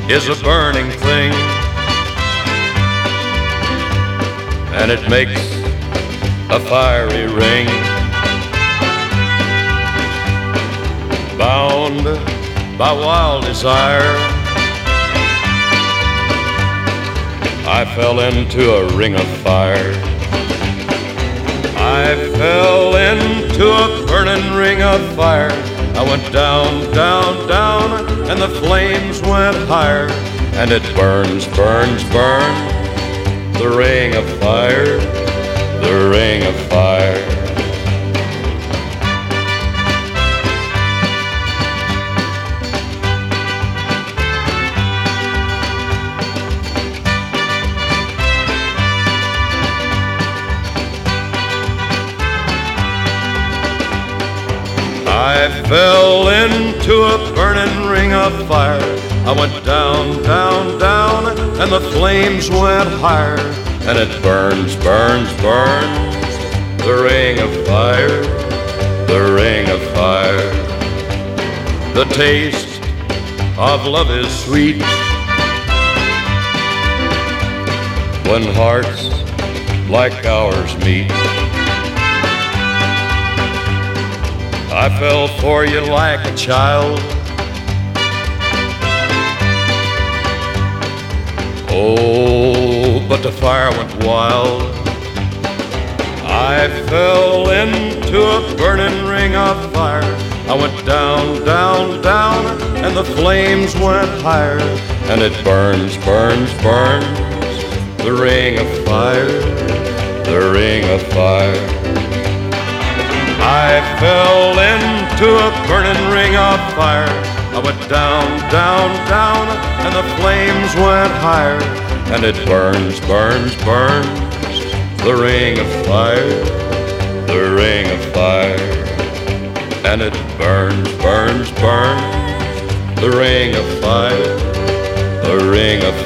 is a burning thing, and it makes a fiery ring. Bound by wild desire, I fell into a ring of fire. I fell into a burning ring of fire. I went down, down, down, and the flames went higher. And it burns, burns, burns, the ring of fire, the ring of fire. I fell into a burning ring of fire. I went down, down, down, and the flames went higher. And it burns, burns, burns, the ring of fire, the ring of fire. The taste of love is sweet when hearts like ours meet. I fell for you like a child. Oh, but the fire went wild. I fell into a burning ring of fire. I went down, down, down, and the flames went higher. And it burns, burns, burns, the ring of fire, the ring of fire. I fell into a burning ring of fire. I went down, down, down, and the flames went higher. And it burns, burns, burns, the ring of fire, the ring of fire. And it burns, burns, burns, the ring of fire, the ring of